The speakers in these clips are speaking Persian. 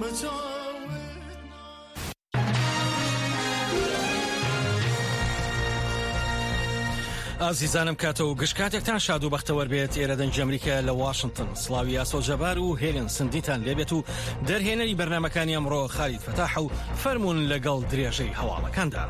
ئازیزانم کاتە و گشتکاتێکتان شاد و بەختەوەر بێت. ئێرە دەنج ئەمریکا لە واشنگتن. سڵاوی یاسۆ جەبار و هێلن سندیتان لێبێت و دەرهێنەری بەرنامەکانی ئەمڕۆ خالید فتاح و فەرموون لەگەڵ درێژەی هەواڵەکاندا.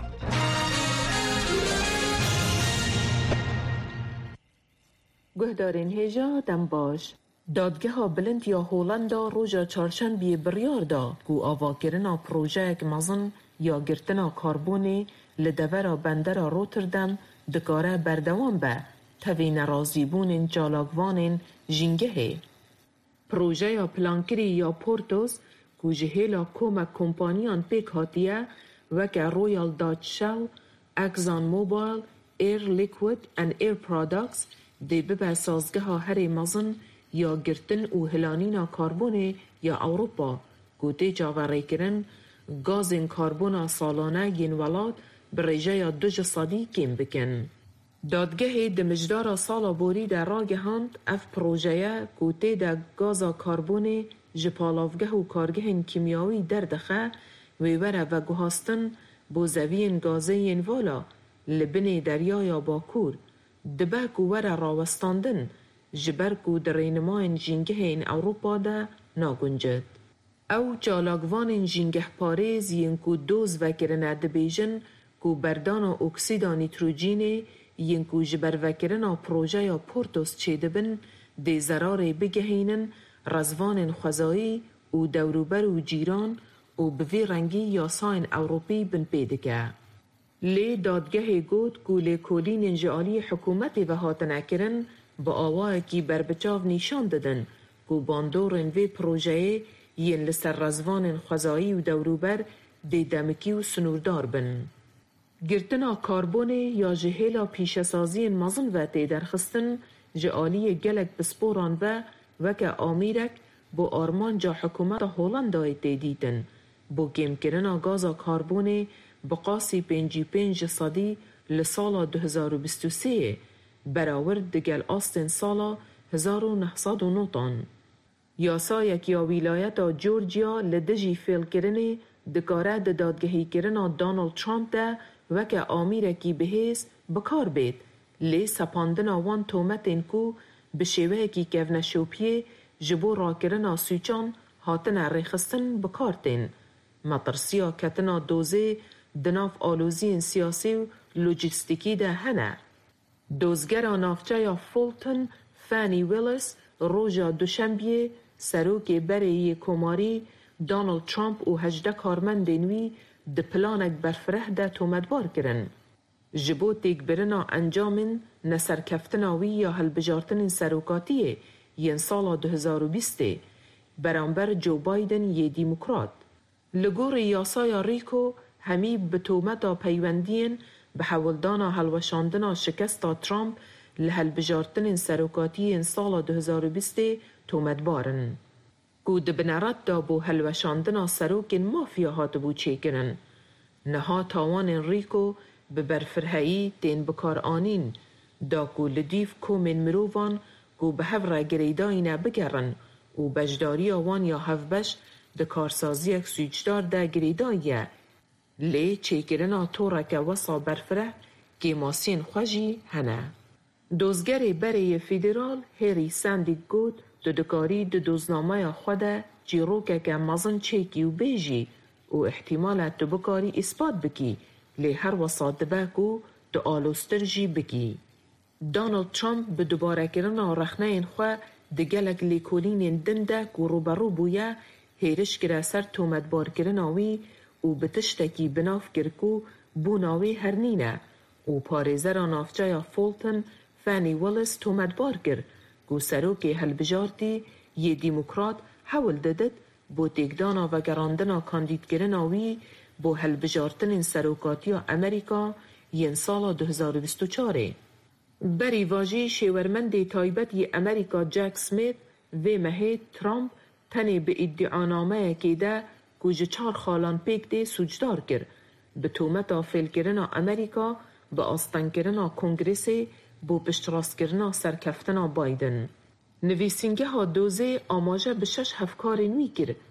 گهدارین هێژا دەم باش. دادگەها بلند یا هۆڵەندا ڕۆژە چارشەنبێ بڕیاردا و ئاواکردنا پرۆژەیەک مەزن یا گرتنا کاربۆنێ لە دەڤەرا بەندەرا ڕۆتردەم دکاره بردوام به تاوی نرازیبون جالاگوان جنگه. پروژه یا پلانکری یا پورتوس که جهیلا کومک کمپانیان پیک هاتیه وکه رویال داچ شل، اکزان موبایل، ایر لیکوید and ایر پرادکتس دی به سازگه ها هر مزن یا گرتن و هلانینا کاربون یا اوروپا که دی جاوری کرن گازین کاربونا سالانه گین ولاد برژه یا 2% کم بکن. دادگه دمجدار سالا بوری در راگه هاند اف پروژه کوته در گازا کاربون جپالافگه و کارگه کیمیاوی دردخه ویوره و گوهاستن بوزوین گازین والا لبن دریا باکور دبک و وره راوستاندن جبرک و درینمان جنگه این اوروپا ده ناگنجد. او جالاگوان جنگه پاریز ینکو دوز وکرنه دبیجن کو بردانا اکسیدا نیتروژینی ینکو جبر وکرنا پروژه یا پورتوس چیدبن دی زرار بگهینن رزوان خوزایی و دوروبر و جیران و بوی رنگی یا ساین اوروپی بن پیدکه. لی دادگه گود کو لی کولین انجالی حکومت و هاتنه کرن با آواه کی بربچاو نیشان دادن کو باندورن وی پروژه ین لسر رزوان خوزایی و دوروبر دی دمکی و سنوردار بن. گرتنا کاربونه یا جهیلا پیشسازی مزن و تیدرخستن جعالی گلک بسپوران و که آمیرک با آرمان جا حکومت هولندای تیدیدن با کم کرنا گازا کاربونه بقاسی 55% لسالا 2023 براورد دگل آستن سالا 1909 تن. یاسایک یا ولایت جورجیا لدجی فیل کرنه دکاره دادگهی کرنا دانالد ترامپ ده وکه آمیره کی بهیز بکار بید لی سپاندنا وان تومتین کو بشیوه کی کونشوپیه جبو را کرنا سوچان هاتن ریخستن بکارتین مطرسیا کتنا دوزه دناف آلوزین سیاسی و لوجستیکی ده هنه. دوزگر نافچه یا فولتن فانی ویلس روژا دوشنبیه سروک بره کماری دانالد ترامپ و 18 کارمندینوی د پلانک برفره ده تومدبار کرن. جبو تیک برنا انجامن نسرکفتناوی یا هلبجارتن سروکاتیه ین سال 2020 برانبر جو بایدن یه دیموکرات. لگور یاسای ریکو همی به تومتا پیوندین به حولدانا هلوشاندنا شکستا ترامپ لهلبجارتن سروکاتی ین سال 2020 تومدبارن. گود بنرد دا بو هلوشاندنا سروکن مافیا هات بو چیکنن. نها تاوان ریکو به برفرهایی تین بکار آنین دا کو لدیف کومن مرووان کو به هفره گریداین بگرن و بجداری آوان یا هفبش ده کارسازی اک سوچدار ده گریدایه لی چیکرنا تورک وصا برفره که ماسین خوشی هنه. دوزگر بره فیدرال هری سندی گود دکاری دوزنامه خود جیروکه که مزن چیکی و بیجی و احتمالت دو بکاری اثبات بکی لی هر وصاد دبکو دو آلوسترجی بکی. دانالد ترامپ به دوباره کرنا رخنه خواه دگلک لیکولین دنده که روبرو بویا هیرش کرا سر تومدبار کرناوی و بتشتکی بناف کرکو بوناوی هرنینه و پارێزەرا ناوچەیە فۆڵتن فانی وەلس تۆمەتبار کرد و سەرۆکێ هەڵبژارتی یê دیموکرات هەوڵ دەدت بۆ تێکدانا vegerandina kandîdkirina wî بۆ هەڵبژارtinên سەرۆکاتیya ئەمریکا yên sala 2024. Berî vajî şêwermendê taybet yê Amerîka Jack Smith vê mehê Trump tenê bi îddianameyekê de ku ji 4 xalan pêk tê sûcdar kir bi tûmeta fêlkirina Amerîka bi astenkirina Kongresê بۆ piştrastkirina serkeftina Biden. Nivîsîngeha dozê amaje bi 6 hevkarên wî kir